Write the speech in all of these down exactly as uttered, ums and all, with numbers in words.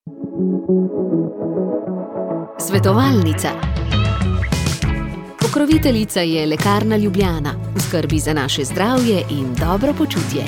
Svetovalnica. Pokroviteljica je Lekarna Ljubljana, v skrbi za naše zdravje in dobro počutje.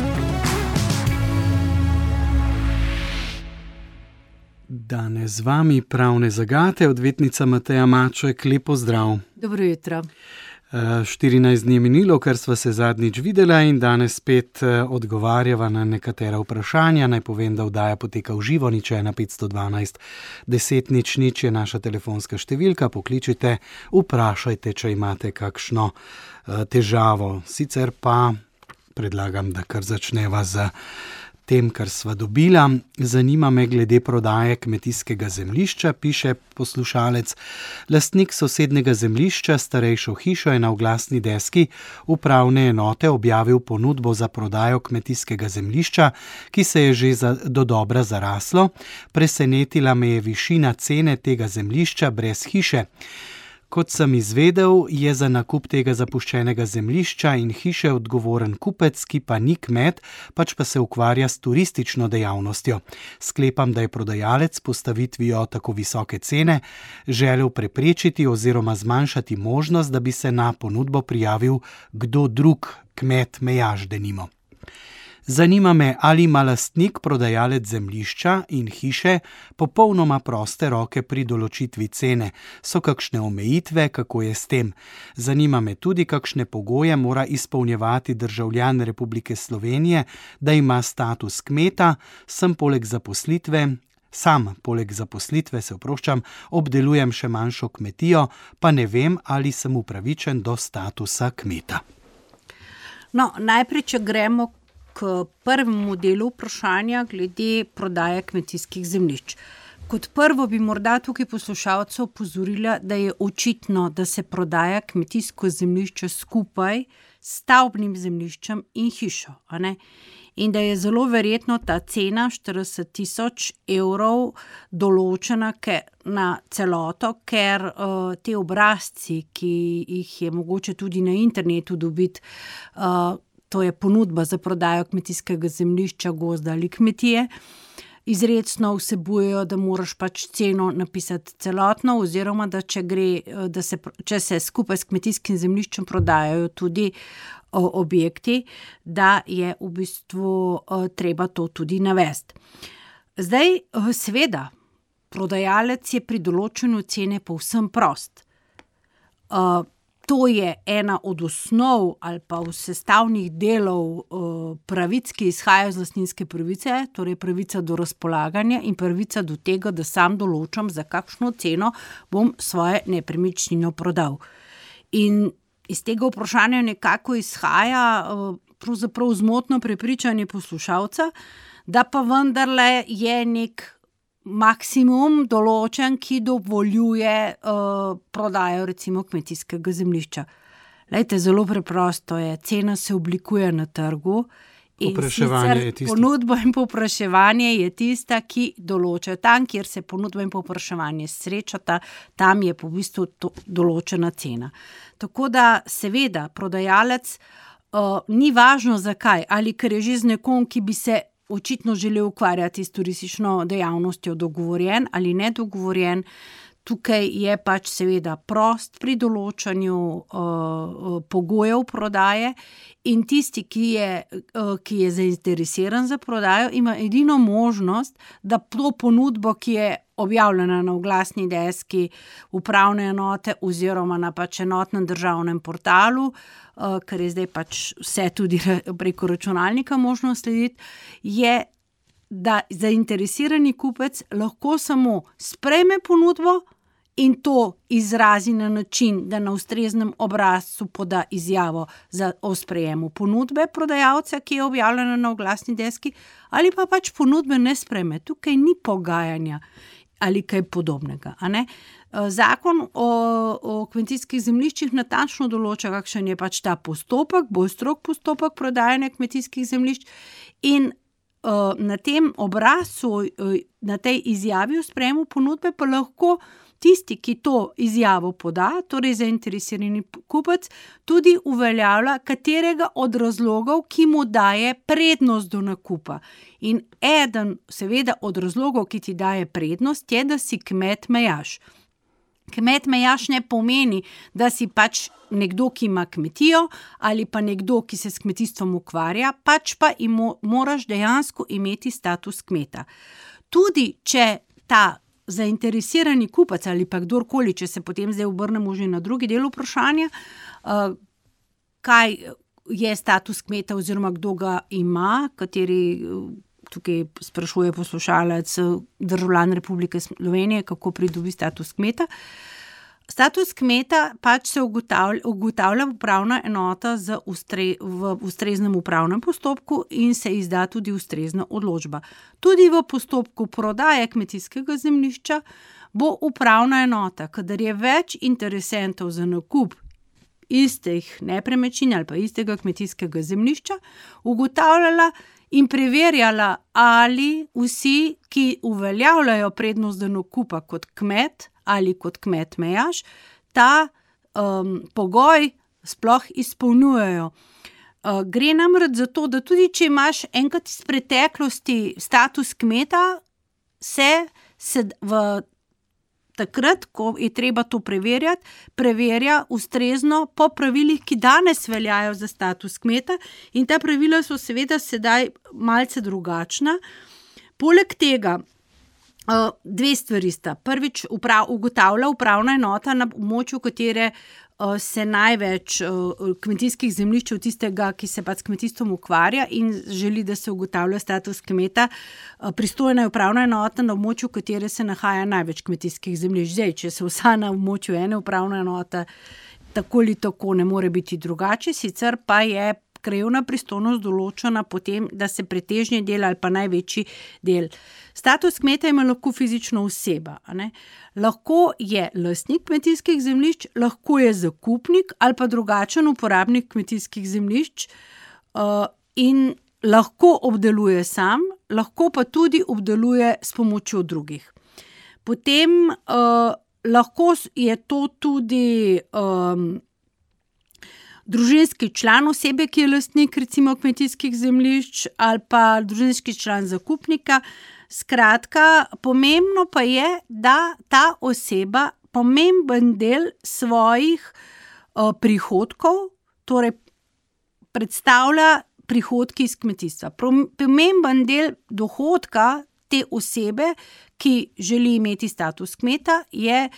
Danes z vami pravne zagate, odvetnica Mateja Maček, lepo zdrav. Dobro jutro. štirinajst dni je minilo, ker sva se zadnjič videla in danes spet odgovarjava na nekatera vprašanja. Naj povem, da oddaja poteka v živo, nič ena petsto dvanajst deset nič nič je naša telefonska številka, pokličite, vprašajte, če imate kakšno težavo. Sicer pa predlagam, da kar začneva z tem, kar sva dobila. Zanima me glede prodaje kmetijskega zemljišča, piše poslušalec. Lastnik sosednega zemljišča, starejšo hišo, je na oglasni deski upravne enote objavil ponudbo za prodajo kmetijskega zemljišča, ki se je že za, dodobra zaraslo. Presenetila me je višina cene tega zemljišča brez hiše. Kot sem izvedel, je za nakup tega zapuščenega zemljišča in hiše odgovoren kupec, ki pa ni kmet, pač pa se ukvarja s turistično dejavnostjo. Sklepam, da je prodajalec postavitvijo tako visoke cene želel preprečiti oziroma zmanjšati možnost, da bi se na ponudbo prijavil kdo drug, kmet Mejaž denimo. Zanima me, ali ima lastnik, prodajalec zemljišča in hiše popolnoma proste roke pri določitvi cene. So kakšne omejitve, kako je s tem? Zanima me tudi, kakšne pogoje mora izpolnjevati državljan Republike Slovenije, da ima status kmeta, sem poleg zaposlitve, sam poleg zaposlitve, se oproščam, obdelujem še manjšo kmetijo, pa ne vem, ali sem upravičen do statusa kmeta. No, najprej, če gremo k prvemu delu vprašanja glede prodaje kmetijskih zemljišč. Kot prvo bi morda tukaj poslušalcev opozorila, da je očitno, da se prodaja kmetijsko zemljišče skupaj s stavbnim zemljiščem in hišo, a ne? In da je zelo verjetno ta cena štirideset tisoč evrov določena na celoto, ker uh, te obrazci, ki jih je mogoče tudi na internetu dobiti, uh, to je ponudba za prodajo kmetijskega zemljišča, gozda ali kmetije, izrecno vsebujejo, da moraš pač ceno napisati celotno, oziroma da če gre, da se, če se skupaj s kmetijskim zemljiščem prodajajo tudi o, objekti, da je v bistvu o, treba to tudi navesti. Zdaj, seveda, prodajalec je pri določenju cene povsem prost. O, To je ena od osnov ali pa sestavnih delov pravic, ki izhajajo z lastninske pravice, torej pravica do razpolaganja in pravica do tega, da sam določam, za kakšno ceno bom svoje nepremičnino prodal. In iz tega vprašanja nekako izhaja pravzaprav zmotno prepričanje poslušalca, da pa vendarle je nek maksimum določen, ki dovoljuje uh, prodajo recimo kmetijskega zemljišča. Lejte, zelo preprosto je, cena se oblikuje na trgu in sicer ponudbo in povpraševanje je tista, ki določa. Tam, kjer se ponudba in povpraševanje srečata, tam je po bistvu to, določena cena. Tako da seveda prodajalec uh, ni važno zakaj, ali ker je že z nekom, ki bi se očitno želel ukvarjati s turistično dejavnostjo, dogovorjen ali nedogovorjen. Tukaj je pač seveda prost pri določanju uh, pogojev prodaje in tisti, ki je, uh, ki je zainteresiran za prodajo, ima edino možnost, da to ponudbo, ki je objavljena na oglasni deski upravne enote oziroma na pač enotnem državnem portalu, uh, ker je zdaj pač vse tudi preko računalnika možno slediti, je, da zainteresirani kupec lahko samo sprejme ponudbo in to izrazi na način, da na ustreznem obrazcu poda izjavo za o sprejemu ponudbe prodajalca, ki je objavljena na oglasni deski, ali pa pač ponudbe ne sprejme. Tukaj ni pogajanja ali kaj podobnega, a ne? Zakon o, o kmetijskih zemljiščih natančno določa, kakšen je pač ta postopek, bolj strog postopek prodajanja kmetijskih zemljišč in uh, na tem obrazcu, uh, na tej izjavi o sprejemu ponudbe pa lahko tisti, ki to izjavo poda, torej zainteresirani kupec, tudi uveljavlja katerega od razlogov, ki mu daje prednost do nakupa. In eden, seveda, od razlogov, ki ti daje prednost, je, da si kmet mejaš. Kmet mejaš ne pomeni, da si pač nekdo, ki ima kmetijo, ali pa nekdo, ki se s kmetijstvom ukvarja, pač pa imo, moraš dejansko imeti status kmeta. Tudi, če ta zainteresirani kupec ali pa kdorkoli, če se potem zdaj obrnemo že na drugi del vprašanja, uh, kaj je status kmeta oziroma kdo ga ima, kateri tukaj sprašuje poslušalec, državljan Republike Slovenije, kako pridobi status kmeta. Status kmeta pač se ugotavlja, ugotavlja upravna enota z ustre, v ustreznem upravnem postopku in se izda tudi ustrezna odločba. Tudi v postopku prodaje kmetijskega zemljišča bo upravna enota, kadar je več interesentov za nakup istih nepremičnin ali pa istega kmetijskega zemljišča, ugotavljala in preverjala, ali vsi, ki uveljavljajo prednost do nakupa kot kmet ali kot kmet mejaš, ta um, pogoj sploh izpolnjujejo. Uh, gre namreč za to, da tudi če imaš enkrat iz preteklosti status kmeta, se, se v takrat, ko je treba to preverjati, preverja ustrezno po pravilih, ki danes veljajo za status kmeta, in ta pravila so seveda sedaj malce drugačna. Poleg tega, dve stvari sta. Prvič, uprav, ugotavlja upravna enota na območju, katere se največ kmetijskih zemljišč od tistega, ki se pač s kmetijstvom ukvarja in želi, da se ugotavlja status kmeta. Pristojna je upravna enota na območju, katere se nahaja največ kmetijskih zemljišč. Zdaj, če se vsa na območju ene upravne enote, tako ali tako ne more biti drugače, sicer pa je krajevna pristojnost določena potem, da se pretežni del ali pa največji del. Status kmeta ima lahko fizična oseba, a ne? Lahko je lastnik kmetijskih zemljišč, lahko je zakupnik ali pa drugačen uporabnik kmetijskih zemljišč uh, in lahko obdeluje sam, lahko pa tudi obdeluje s pomočjo drugih. Potem uh, lahko je to tudi um, družinski član osebe, ki je lastnik recimo kmetijskih zemljišč, ali pa družinski član zakupnika. Skratka, pomembno pa je, da ta oseba pomemben del svojih uh, prihodkov, torej predstavlja prihodki iz kmetijstva. Pomemben del dohodka te osebe, ki želi imeti status kmeta, je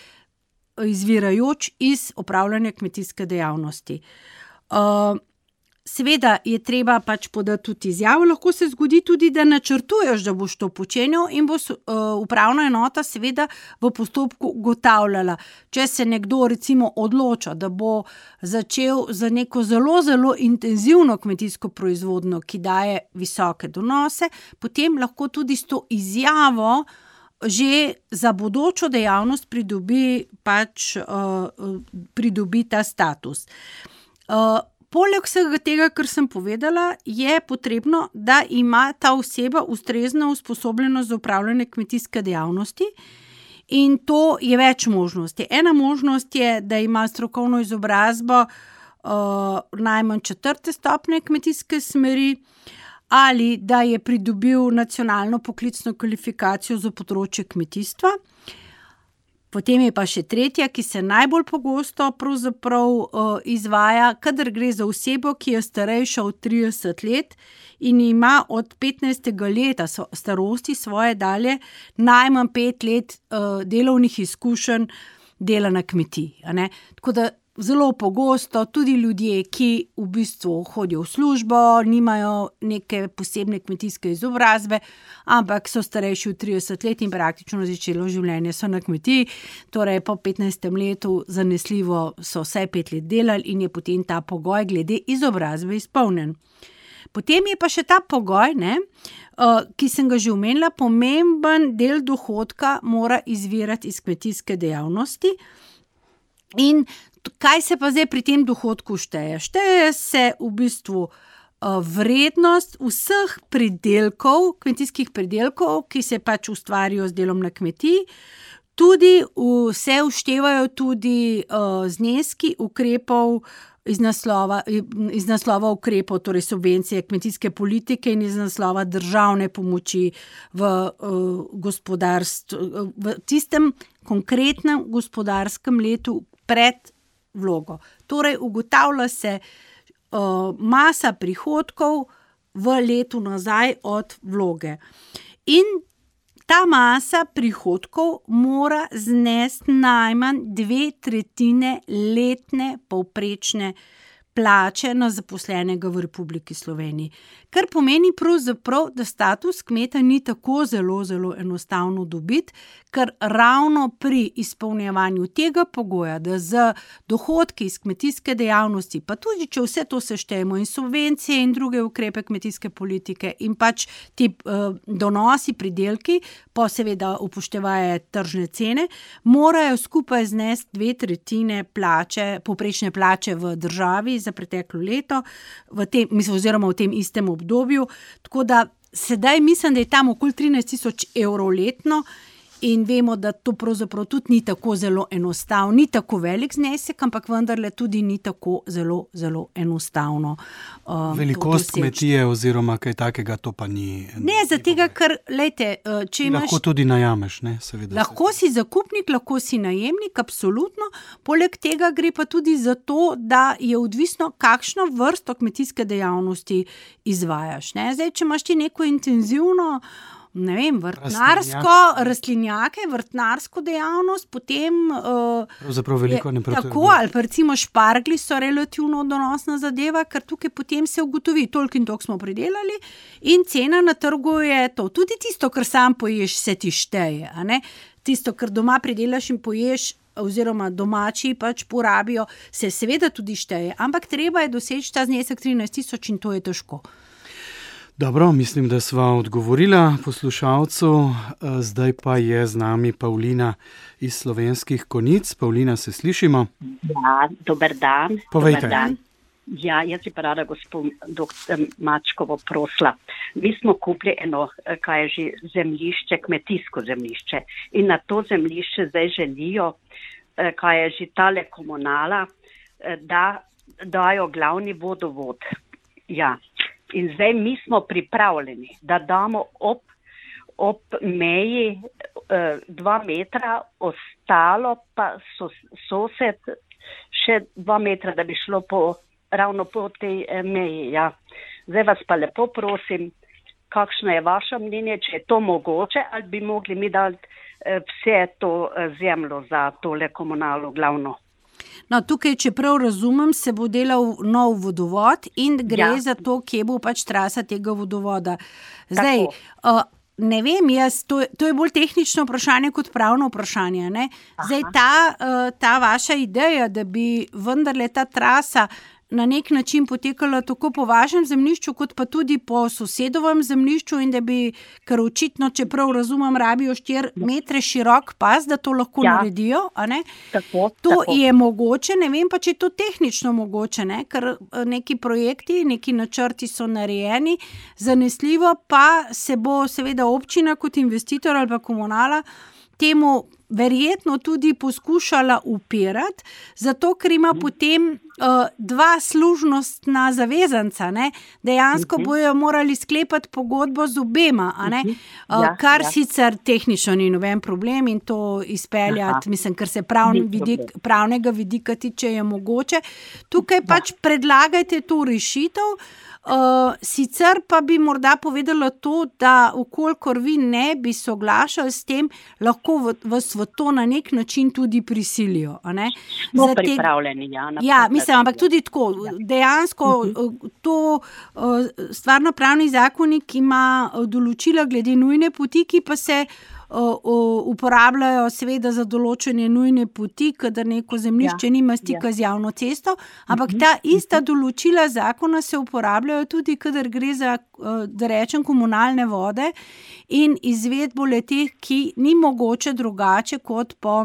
izvirajoč iz opravljanja kmetijske dejavnosti. Uh, seveda je treba pač podati tudi izjavo, lahko se zgodi tudi, da načrtuješ, da boš to počenjal in bo uh, upravna enota seveda v postopku ugotavljala. Če se nekdo recimo odloča, da bo začel za neko zelo, zelo intenzivno kmetijsko proizvodnjo, ki daje visoke donose, potem lahko tudi s to izjavo že za bodočo dejavnost pridobi, pač, uh, pridobi ta status. Uh, poleg vsega tega, kar sem povedala, je potrebno, da ima ta oseba ustrezno usposobljenost za upravljanje kmetijske dejavnosti in to je več možnosti. Ena možnost je, da ima strokovno izobrazbo uh, najmanj četrte stopnje kmetijske smeri, ali da je pridobil nacionalno poklicno kvalifikacijo za področje kmetijstva. Potem je pa še tretja, ki se najbolj pogosto pravzaprav uh, izvaja, kadar gre za osebo, ki je starejša od trideset let in ima od petnajstega leta starosti svoje dalje najmanj pet let uh, delovnih izkušenj dela na kmetiji. A ne? Tako da zelo pogosto tudi ljudje, ki v bistvu hodijo v službo, nimajo neke posebne kmetijske izobrazbe, ampak so starejši od trideset let in praktično začelo življenje so na kmetiji, torej po petnajstem letu zanesljivo so vsaj pet let delali in je potem ta pogoj glede izobrazbe izpolnjen. Potem je pa še ta pogoj, ne, ki sem ga že omenila, pomemben del dohodka mora izvirati iz kmetijske dejavnosti. In kaj se pa zdaj pri tem dohodku šteje? Šteje se v bistvu vrednost vseh pridelkov, kmetijskih pridelkov, ki se pač ustvarijo z delom na kmetiji. Tudi vse vštevajo tudi uh, zneski ukrepov iz naslova, iz naslova ukrepov, torej subvencije kmetijske politike in iz naslova državne pomoči v uh, gospodarstvu, v tistem konkretnem gospodarskem letu pred vlogo. Torej ugotavlja se uh, masa prihodkov v letu nazaj od vloge. In ta masa prihodkov mora znesti najmanj dve tretjine letne povprečne plače na zaposlenega v Republiki Sloveniji. Kar pomeni pravzaprav, da status kmeta ni tako zelo, zelo enostavno dobiti, ker ravno pri izpolnjevanju tega pogoja, da z dohodki iz kmetijske dejavnosti, pa tudi če vse to seštejemo in subvencije in druge ukrepe kmetijske politike in pač ti uh, donosi, pridelki, pa seveda upoštevaje tržne cene, morajo skupaj znesti dve tretjine plače, povprečne plače v državi za preteklo leto, v tem, mislim, oziroma v tem istem obdobju. Tako da sedaj mislim, da je tam okoli trinajst tisoč evrov letno in vemo, da to pravzaprav tudi ni tako zelo enostavno, ni tako velik znesek, ampak vendarle tudi ni tako zelo, zelo enostavno. Um, Velikost kmetije oziroma kaj takega, to pa ni. Ne, za tega, ker, lejte, če imaš... Lahko tudi najameš, ne, seveda. Lahko si zakupnik, lahko si najemnik, absolutno. Poleg tega gre pa tudi za to, da je odvisno, kakšno vrsto kmetijske dejavnosti izvajaš, ne. Zdaj, če imaš ti neko intenzivno, ne vem, vrtnarsko, rastlinjake, vrtnarsko dejavnost, potem pravzaprav veliko ne potrebuje. Tako, ali pa recimo špargli so relativno donosna zadeva, ker tukaj potem se ugotovi, toliko in toliko smo pridelali in cena na trgu je to. Tudi tisto, kar sam poješ, se ti šteje, a ne? Tisto, kar doma pridelaš in poješ, oziroma domači pač porabijo, se seveda tudi šteje, ampak treba je doseči ta znesek trinajst tisoč in to je težko. Dobro, mislim, da sva odgovorila poslušalcu, zdaj pa je z nami Pavlina iz Slovenskih Konjic. Pavlina, se slišimo? Ja, dober dan. Povejte. Dober dan. Ja, jaz bi pa rada gospod doktor Mačkovo prosila. Mi smo kupili eno, kaj je že, zemljišče, kmetijsko zemljišče in na to zemljišče zdaj želijo, kaj je že tale komunala, da dajo glavni vodovod. Ja. In zdaj mi smo pripravljeni, da damo ob, ob meji eh, dva metra, ostalo pa so, sosed še dva metra, da bi šlo po, ravno po tej eh, meji. Ja. Zdaj vas pa lepo prosim, kakšno je vaše mnenje, če je to mogoče, ali bi mogli mi dati eh, vse to eh, zemljo za tole komunalo glavno. No, tukaj, če prav razumem, se bo delal nov vodovod in gre Ja. za to, kje bo pač trasa tega vodovoda. Zdaj, uh, ne vem, jaz, to, to je bolj tehnično vprašanje kot pravno vprašanje, ne? Zdaj, ta, uh, ta vaša ideja, da bi vendarle ta trasa na nek način potekala tako po vašem zemljišču, kot pa tudi po sosedovem zemljišču in da bi, ker očitno, če prav razumem, rabijo štiri metre širok pas, da to lahko Ja. naredijo, a ne? Tako, To tako. je mogoče, ne vem pa, če je to tehnično mogoče, ne? Ker neki projekti, neki načrti so narejeni, zanesljivo pa se bo seveda občina kot investitor ali pa komunala temu verjetno tudi poskušala upirati, zato ker ima potem uh, dva služnostna zavezanca, ne? Dejansko Mhm. bojo morali sklepati pogodbo z obema, a ne? Uh, Ja, kar ja. sicer tehnično ni noben problem in to izpeljati, Aha. mislim, ker se pravni Ni vidik, problem. pravnega vidika tiče, je mogoče. Tukaj pač predlagajte to rešitev. Uh, sicer pa bi morda povedala to, da ukolikor vi ne bi soglašali s tem, lahko v, vas v to na nek način tudi prisilijo. A ne? Smo Za te- pripravljeni, ja. na Ja, vsak mislim, ampak način. tudi tako, dejansko uh, to uh, stvarno-pravni zakonik ima uh, določila glede nujne poti, ki pa se uh, uh, uporabljajo seveda za določene nujne poti, kadar neko zemljišče Ja, nima stika z javno cesto, ampak ta ista določila zakona se uporabljajo tudi, kadar gre za, uh, da rečem, komunalne vode in izvedbo le-teh, ki ni mogoče drugače kot po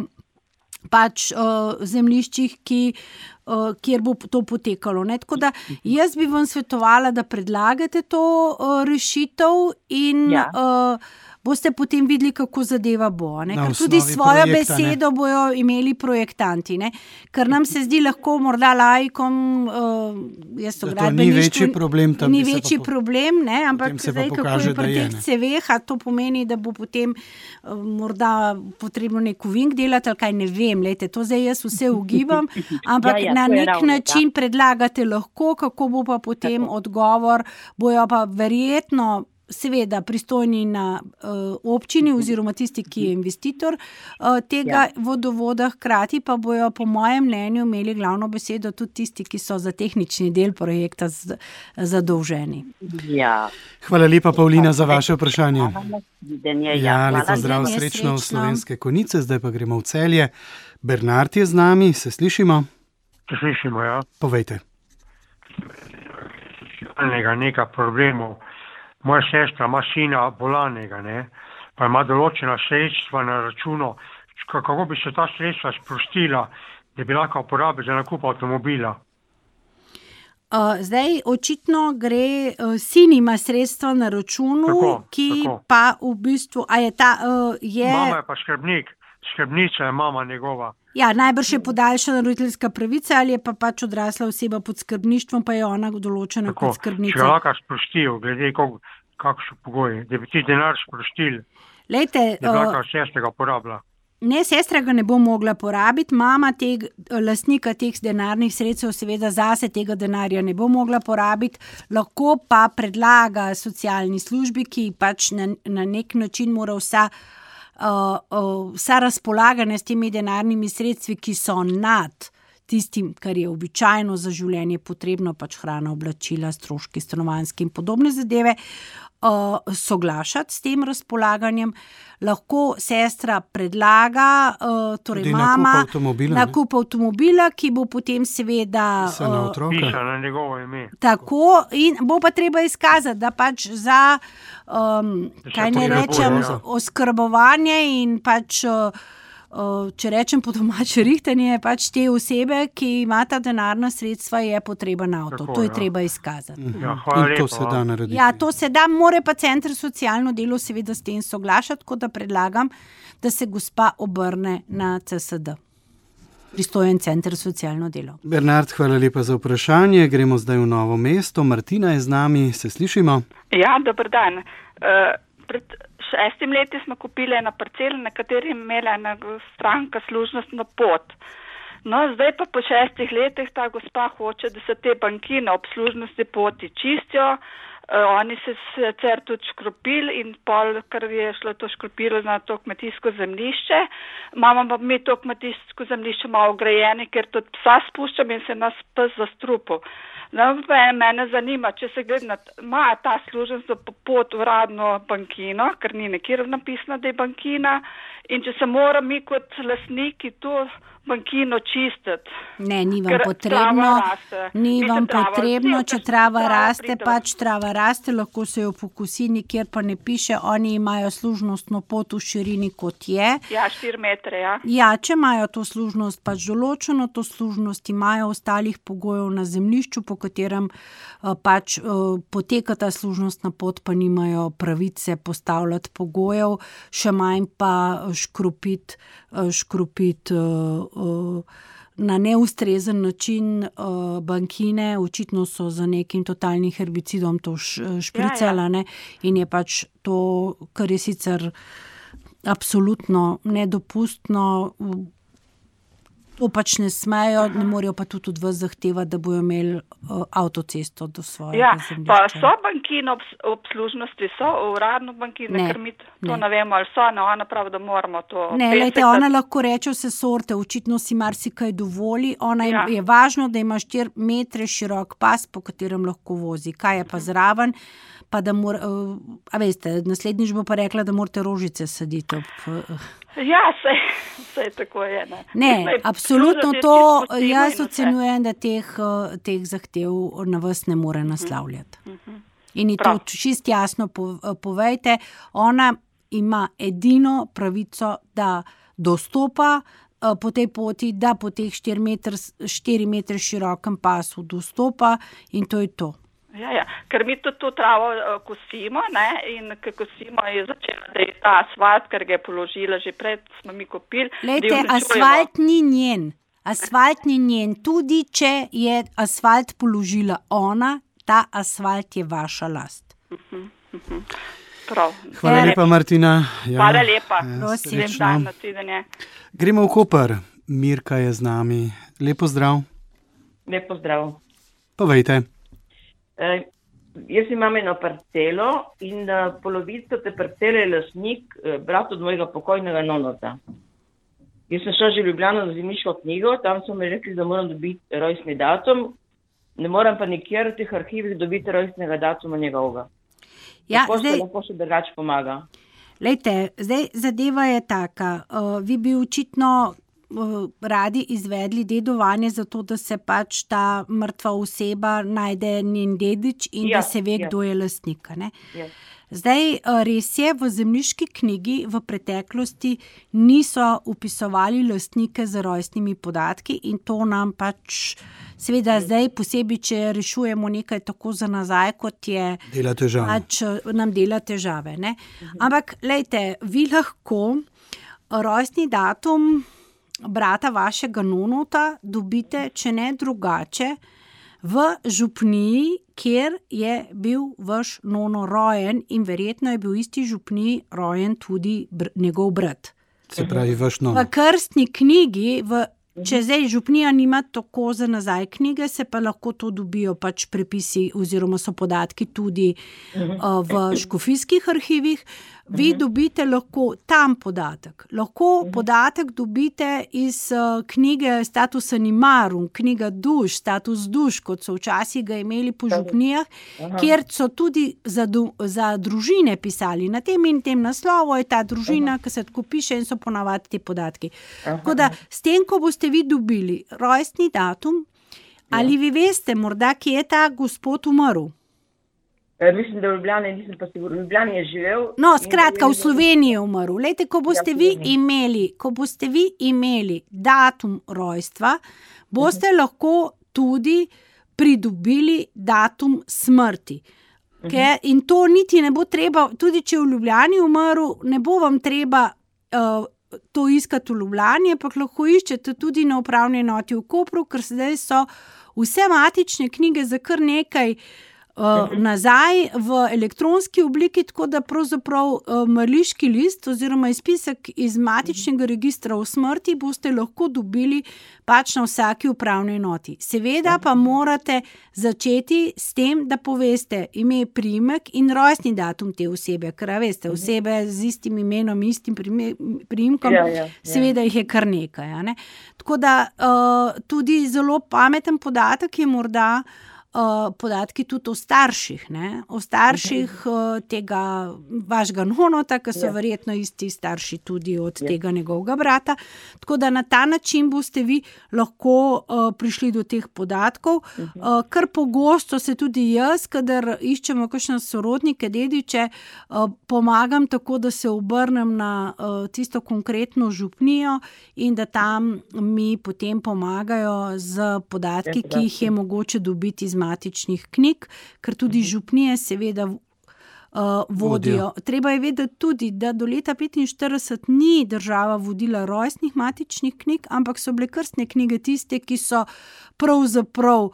pač uh, zemljiščih, ki, uh, kjer bo to potekalo. Ne? Tako da jaz bi vam svetovala, da predlagate to uh, rešitev in Ja. uh, boste potem videli, kako zadeva bo. Ne? Na Ker tudi osnovi svojo projekta, besedo ne? bojo imeli projektanti. Ne? Ker nam se zdi lahko morda laikom, uh, jaz to Da to ni večji problem, tam ni bi se večji pa po- problem, ne? Ampak se pa zdaj, kako pokaže, je da pri je, teh ne. ceveh, a to pomeni, da bo potem uh, morda potrebno nek uvink delati, ali kaj ne vem, lejte, to zdaj jaz vse ugibam, ampak Ja, ja, na to je nek ravno, način predlagate lahko, kako bo pa potem Tako. odgovor, bojo pa verjetno seveda pristojni na uh, občini oziroma tisti, ki je investitor uh, tega ja. vodovoda, hkrati pa bojo po mojem mnenju imeli glavno besedo tudi tisti, ki so za tehnični del projekta z, zadolženi. Ja. Hvala lepa, Pavlina, za vaše vprašanje. Videnje, Ja, lepo hvala. zdrav, Videnje, srečno v srečno. Slovenske Konjice, zdaj pa gremo v Celje. Bernard je z nami, se slišimo? Se slišimo, ja. Povejte. Nekaj, nekaj problemov. Moja sestra ima sina bolanega, ne, pa ima določena sredstva na računu. K- Kako bi se ta sredstva sprostila, da bi lahko uporabili za nakup avtomobila? Uh, zdaj očitno gre, uh, sin ima sredstva na računu, Tako, ki tako. pa v bistvu, a je ta, uh, je, Mama je pa skrbnik, skrbnica je mama njegova. ja, najbrž je podaljšana roditeljska pravica ali je pa pač odrasla oseba pod skrbništvom, pa je ona določena Tako, kot če ga skrbnica. lahko sprostijo, glede kak, kak so pogoji, da bi ti denar sprostili, Lejte, da bi uh, lahko sestra ga uporabila. ne, sestra ga ne bo mogla porabiti, mama teg, lastnika teh denarnih sredstev seveda zase tega denarja ne bo mogla porabiti, lahko pa predlaga socialni službi, ki pač na, na nek način mora vsa, uh, uh, vsa razpolaganja s temi denarnimi sredstvi, ki so nad tistim, kar je običajno za življenje potrebno, pač hrana, oblačila, stroški, stanovanjski in podobne zadeve, uh, soglašati s tem razpolaganjem. Lahko sestra predlaga, uh, torej Tudi mama, nakup avtomobila, ne? nakup avtomobila, ki bo potem seveda Se na uh, otroka. Piše na njegovo ime. tako, in bo pa treba izkazati, da pač za, um, Da se kaj ne potrebuje, rečem, ja. oskrbovanje in pač, uh, uh, če rečem po domače rihtanje, pač te osebe, ki ima ta denarna sredstva, je potreben avto. Tako, to je ja. treba izkazati. Ja, hvala In to lepa, se ja. da narediti. Ja, to se da, more pa center socialno delo seveda s tem soglašati, tako da predlagam, da se gospa obrne na C S D. Pristojen center socialno delo. Bernard, hvala lepa za vprašanje. Gremo zdaj v Novo mesto. Martina je z nami, se slišimo? Ja, dober dan. Uh, pred šestim leti smo kupili eno parcelo, na kateri je imela ena stranka služnostno pot. No, zdaj pa po šestih letih ta gospa hoče, da se te bankine ob služnosti poti čistijo. Uh, oni se sicer tudi škropili in pol, ker je šlo to škropilo na to kmetijsko zemljišče. Imamo pa mi to kmetijsko zemljišče malo ograjeni, ker tudi psa spuščam in se nas pes zastrupil. No, pa mene zanima, če se gleda, ima ta služnost za pot uradno bankino, ker ni nekjer napisano, da je bankina, in če se mora mi kot lastniki to bankino čistiti. Ne, ni vam Ker potrebno, trava raste. ni Mislim, vam trava, potrebno, vsi, če ker trava trava raste, pride. pač trava raste, lahko se jo pokosi, nikjer pa ne piše, oni imajo služnostno pot v širini, kot je. Ja, štiri metre, ja. Ja, če imajo to služnost pač določeno, to služnost imajo ostalih pogojev na zemljišču, po katerem uh, pač uh, poteka ta služnostna pot, pa nimajo pravice postavljati pogojev, še manj pa škropiti uh, škropit, uh, uh, na neustrezen način uh, bankine, očitno so za nekim totalnim herbicidom to š, špricala, ne, in je pač to, kar je sicer absolutno nedopustno, to pač ne smejo, ne morejo pa tudi od vas zahtevati, da bojo imeli uh, avtocesto do svojega Ja, zemljišča. pa so bankine ob, ob služnosti, so uradno bankine, Ne, ker mi to ne. ne vemo, ali so, no, ona pravi, da moramo to. Ne, petkrat- lejte, ona lahko reče vse sorte, očitno si marsikaj dovoli, ona ja. Ja. je važno, da ima štiri metre širok pas, po katerem lahko vozi. Kaj je pa zraven, pa da mora, uh, a veste, naslednjič bo pa rekla, da morate rožice saditi ob... Uh, Ja, sej, sej tako je. Ne, Ne, Sej, absolutno služnost je to, čisto postigo jaz in vse. ocenjujem, da teh, uh, teh zahtev na vas ne more naslavljati. In ji to Prav. čist jasno po- povejte, ona ima edino pravico, da dostopa uh, po tej poti, da po teh štiri metre, štiri metre širokem pasu dostopa in to je to. Ja, ja, ker mi tudi to travo uh, kosimo, ne, in ko kosimo je začela, da je ta asfalt, ker ga je položila že pred, smo mi kupili. Lejte, asfalt ni njen, asfalt ni njen, tudi če je asfalt položila ona, ta asfalt je vaša last. Uh-huh, uh-huh. Prav. Hvala e, lepa, Martina. Ja, hvala lepa, prosim. Dan, nasvidenje. Gremo v Koper, Mirka je z nami, lepo zdrav. Lepo zdrav. Povejte. Uh, jaz imam eno parcelo in uh, polovico te parcele je lastnik, uh, brat od mojega pokojnega nonota. Jaz sem šel že v Ljubljano na zemljiško knjigo, tam so mi rekli, da moram dobiti rojstni datum, ne moram pa nikjer v teh arhivih dobiti rojstnega datuma njegovega. Ja, Tako zdaj, se lahko še drugače pomaga. Lejte, zdaj zadeva je taka, uh, vi bi očitno radi izvedli dedovanje, zato da se pač ta mrtva oseba najde njen dedič in ja, da se ve, ja. Kdo je lastnik. Ja. Zdaj, res je, v zemljiški knjigi v preteklosti niso upisovali lastnike z rojstnimi podatki in to nam pač seveda zdaj posebej, če rešujemo nekaj tako za nazaj, kot je dela težave. Pač nam dela težave. Ne? Uh-huh. Ampak, lejte, vi lahko rojstni datum brata vašega nonota dobite, če ne drugače, v župniji, kjer je bil vaš nono rojen in verjetno je bil v isti župniji rojen tudi br- njegov brat. Se pravi, vaš nono. V krstni knjigi, v, če zdaj župnija nima tako za nazaj knjige, se pa lahko to dobijo pač prepisi oziroma so podatki tudi uh, v škofijskih arhivih. Vi dobite lahko tam podatek. Lahko podatek dobite iz uh, knjige Status Animarum, knjiga duš, status duš, kot so včasih ga imeli po župnijah, kjer so tudi za, do, za družine pisali. Na tem in tem naslovu je ta družina, ki se tako piše in so ponavadi te podatki. Tako da s tem, ko boste vi dobili rojstni datum, ali vi veste morda, kje je ta gospod umrl? Mislim, da v Ljubljani, nisem pa sigurno, v Ljubljani je živel. No, skratka, v Sloveniji je umrl. Lejte, ko boste vi imeli, ko boste vi imeli datum rojstva, boste uh-huh. lahko tudi pridobili datum smrti. Uh-huh. In to niti ne bo treba, tudi če v Ljubljani umrl, ne bo vam treba uh, to iskati v Ljubljani, ampak lahko iščete tudi na upravni enoti v Kopru, ker zdaj so vse matične knjige za kar nekaj Uh, nazaj v elektronski obliki, tako da pravzaprav uh, mrliški list oziroma izpisek iz matičnega registra o smrti boste lahko dobili pač na vsaki upravni enoti. Seveda pa morate začeti s tem, da poveste ime, priimek in rojstni datum te osebe, ker veste, osebe z istim imenom, istim priimkom, ja, ja, ja. seveda jih je kar nekaj. Ne? Tako da uh, tudi zelo pameten podatek je morda Uh, podatki tudi o starših, ne? O starših uh, tega vašega nonota, ki so yeah. verjetno isti starši tudi od yeah. tega njegovega brata. Tako da na ta način boste vi lahko uh, prišli do teh podatkov. Uh-huh. Uh, kar pogosto se tudi jaz, kadar iščemo kakšne sorodnike, dediče, uh, pomagam tako, da se obrnem na uh, tisto konkretno župnijo in da tam mi potem pomagajo z podatki, ki jih je mogoče dobiti iz matičnih knjig, ker tudi župnije seveda uh, vodijo. vodijo. Treba je vedeti tudi, da do leta petinštirideset ni država vodila rojstnih matičnih knjig, ampak so bile krstne knjige tiste, ki so pravzaprav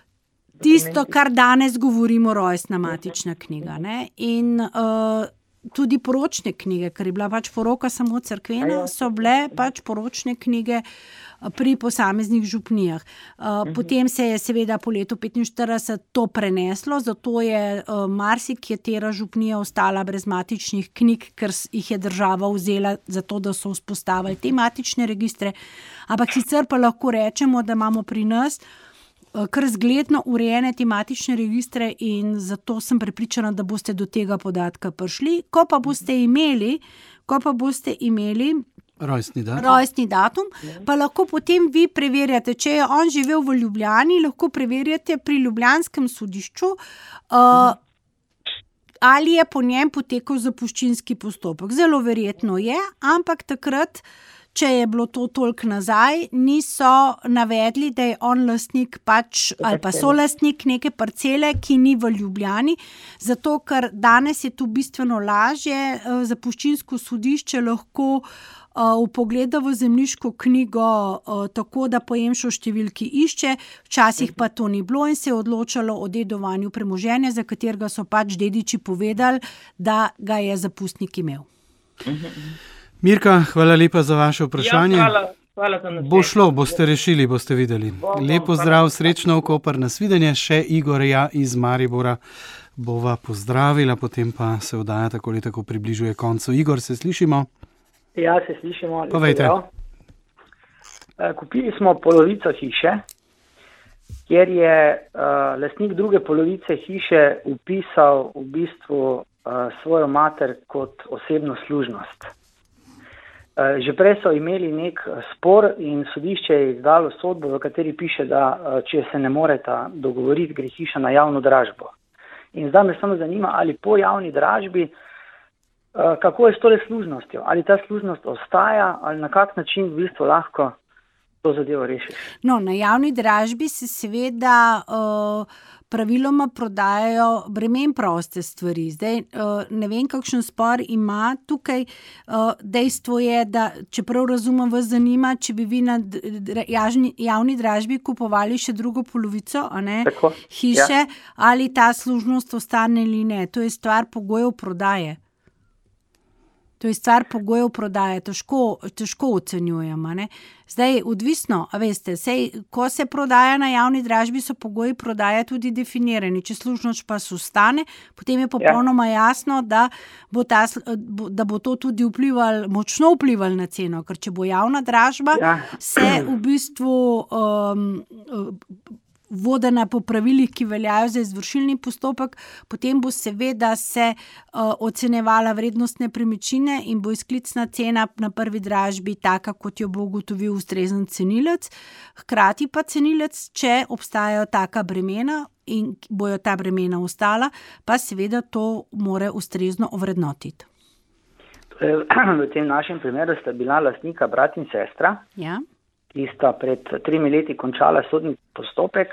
tisto, kar danes govorimo, rojstna matična knjiga. Ne? In uh, tudi poročne knjige, ker je bila pač poroka samo cerkvena, so bile pač poročne knjige pri posameznih župnijah. Potem se je seveda po letu petinštirideset to preneslo, zato je marsikatera župnija ostala brez matičnih knjig, ker jih je država vzela zato, da so vzpostavili te matične registre. Ampak sicer pa lahko rečemo, da imamo pri nas kar zgledno urejene te matične registre in zato sem prepričana, da boste do tega podatka prišli. Ko pa boste imeli, ko pa boste imeli Rojstni datum. Rojstni datum, pa lahko potem vi preverjate, če je on živel v Ljubljani, lahko preverjate pri ljubljanskem sodišču, uh, ali je po njem potekal zapuščinski postopek. Zelo verjetno je, ampak takrat če je bilo to toliko nazaj, niso navedli, da je on lastnik pač, ali pa solastnik neke parcele, ki ni v Ljubljani, zato ker danes je to bistveno lažje, zapuščinsko sodišče lahko vpogleda v zemljiško knjigo tako, da po EMŠO številki išče, včasih pa to ni bilo in se je odločalo o dedovanju premoženja, za katerega so pač dediči povedali, da ga je zapustnik imel. Mirka, hvala lepa za vaše vprašanje. Ja, hvala, hvala za nas. Bo šlo, boste rešili, boste videli. Lepo zdrav, srečno v Koper, nasvidenje, še Igorja iz Maribora bova pozdravila, potem pa se oddaja tako ali tako približuje koncu. Igor, se slišimo? Ja, se slišimo. Povejte. Kupili smo polovico hiše, kjer je uh, lastnik druge polovice hiše upisal v bistvu uh, svojo mater kot osebno služnost. Uh, že prej so imeli nek spor in sodišče je izdalo sodbo, v kateri piše, da uh, če se ne moreta dogovoriti, gre hiša na javno dražbo. In zdaj me samo zanima, ali po javni dražbi kako je s tole služnostjo? Ali ta služnost ostaja, ali na kak način v bistvu lahko to zadevo rešiš? No, na javni dražbi se seveda uh, praviloma prodajajo bremen proste stvari. Zdaj, uh, ne vem, kakšen spor ima tukaj. Uh, dejstvo je, da, čeprav razumem, vas zanima, če bi vi na javni, javni dražbi kupovali še drugo polovico, a ne, Tako, hiše, ja. ali ta služnost ostane ali ne. To je stvar pogojev prodaje. To je stvar pogojev prodaje, težko, težko ocenjujem. Ne? Zdaj, odvisno, a veste, sej, ko se prodaja na javni dražbi, so pogoji prodaje tudi definirani. Če služnost pa ostane, potem je popolnoma ja. jasno, da bo, ta, da bo to tudi vplival, močno vplival na ceno, ker če bo javna dražba, ja. se v bistvu um, vodena po pravilih, ki veljajo za izvršilni postopek, potem bo seveda se uh, ocenevala vrednost nepremičnine in bo izklicna cena na prvi dražbi taka, kot jo bo ugotovil ustrezen cenilec. Hkrati pa cenilec, če obstajajo taka bremena in bojo ta bremena ostala, pa seveda to more ustrezno ovrednotiti. V tem našem primeru sta bila lastnika brat in sestra. Ja. Ki sta pred trimi leti končala sodni postopek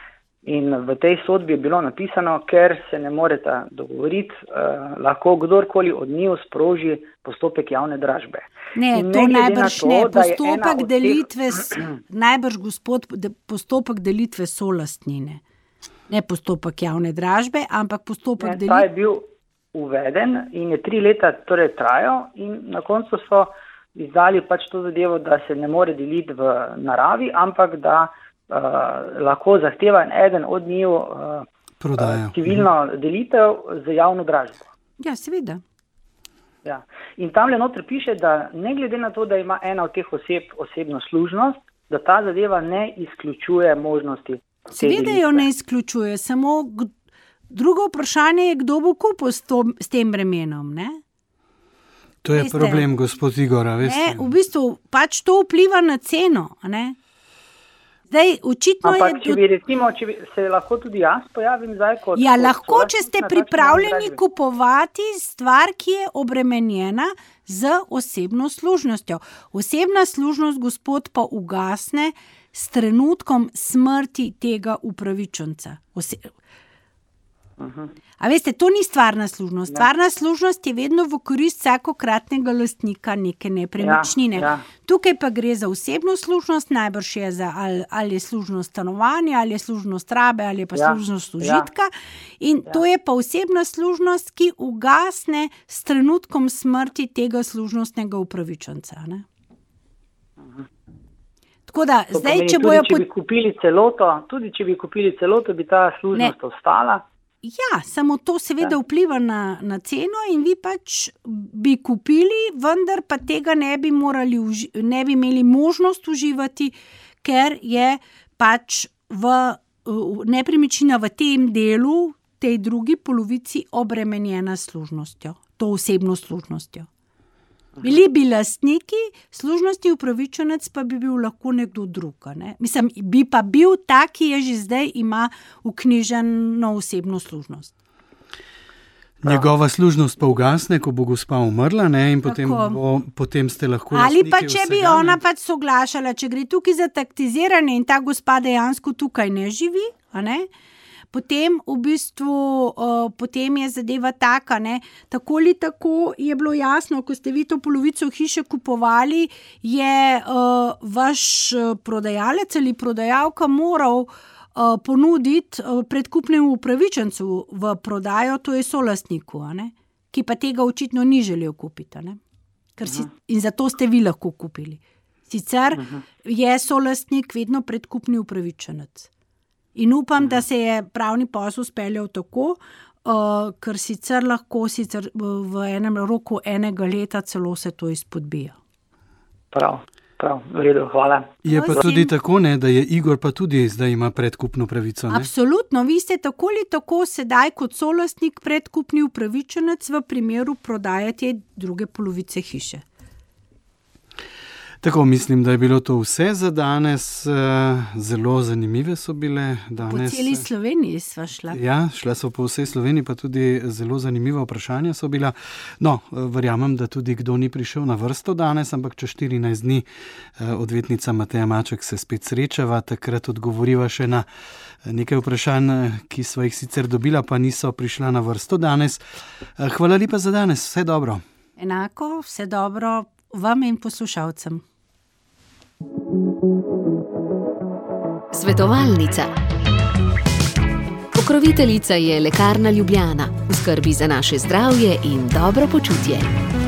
in v tej sodbi je bilo napisano, ker se ne moreta dogovoriti, eh, lahko kdorkoli od njiju sproži postopek javne dražbe. Ne, in to ne najbrž to, ne. teh... Postopek delitve, najbrž gospod, postopek delitve solastnine. Ne postopek javne dražbe, ampak postopek delitve. Ta je bil uveden in je tri leta torej trajal in na koncu so izdali pač to zadevo, da se ne more deliti v naravi, ampak da uh, lahko zahteva eden od njiju uh, civilno delitev za javno dražbo. Ja, seveda. Ja. In tam le notri piše, da ne glede na to, da ima ena od teh oseb osebno služnost, da ta zadeva ne izključuje možnosti. Seveda jo ne izključuje, samo drugo vprašanje je, kdo bo kupil s, to, s tem bremenom, ne? To je veste, problem, gospod Igora, veste. Ne, v bistvu pač to vpliva na ceno, ne? Zdaj, očitno Ampak, je... če bi recimo, če bi, se lahko tudi jaz pojavim zdaj kot... Ja, kot lahko, če ste pripravljeni dražbi. kupovati stvar, ki je obremenjena z osebno služnostjo. Osebna služnost, gospod, pa ugasne s trenutkom smrti tega upravičenca. Ose... Uh-huh. A veste, to ni stvarna služnost. Stvarna služnost je vedno v korist vsakokratnega lastnika neke nepremičnine. Ja, ja. Tukaj pa gre za osebno služnost, najbrž je za ali, ali je služnost stanovanja, ali je služnost rabe, ali je pa ja, služnost užitka. Ja. In ja. to je pa osebna služnost, ki ugasne s trenutkom smrti tega služnostnega upravičenca. Ne? Uh-huh. Tako da, to zdaj, pomeni, če tudi, bojo... Če bi kupili celoto, tudi če bi kupili celoto, bi ta služnost ne. ostala. Ja, samo to seveda ja. vpliva na, na ceno in vi pač bi kupili, vendar pa tega ne bi morali, uži, ne bi imeli možnost uživati, ker je pač v, v nepremičnina v tem delu, tej drugi polovici obremenjena služnostjo, to osebno služnostjo. Bili bi lastniki, služnostni upravičenec pa bi bil lahko nekdo drug. Ne? Mislim, bi pa bil tak, ki je že zdaj ima vknjiženo osebno služnost. Njegova služnost pa ugasne, ko bo gospa umrla, ne, in potem, bo, potem ste lahko ali pa, če vsega, bi ona pač soglašala, če gre tukaj za taktiziranje in ta gospa dejansko tukaj ne živi, a ne, potem v bistvu, uh, potem je zadeva taka, ne, tako ali tako je bilo jasno, ko ste vi to polovico hiše kupovali, je uh, vaš prodajalec ali prodajalka moral uh, ponuditi uh, predkupnemu upravičencu v prodajo, to je solastniku, a ne, ki pa tega očitno ni želel kupiti, a ne. Ker si, in zato ste vi lahko kupili. Sicer je solastnik vedno predkupni upravičenec. In upam, da se je pravni posel speljal tako, uh, ker sicer lahko sicer v enem roku enega leta celo se to izpodbija. Prav, prav, v redu, hvala. Je pa tudi tako, ne, da je Igor pa tudi zdaj ima predkupno pravico, ne? Absolutno, vi ste tako ali tako sedaj kot solastnik predkupni upravičenec v primeru prodaje te druge polovice hiše. Tako, mislim, da je bilo to vse za danes. Zelo zanimive so bile danes. Po celi Sloveniji sva šla. Ja, šla so po vsej Sloveniji, pa tudi zelo zanimiva vprašanja so bila. No, verjamem, da tudi kdo ni prišel na vrsto danes, ampak čez štirinajst dni odvetnica Mateja Maček se spet srečava, takrat odgovoriva še na nekaj vprašanj, ki sva jih sicer dobila, pa niso prišla na vrsto danes. Hvala lepa za danes, vse dobro. Enako, vse dobro vam in poslušalcem. Svetovalnica. Pokroviteljica je Lekarna Ljubljana, v skrbi za naše zdravje in dobro počutje.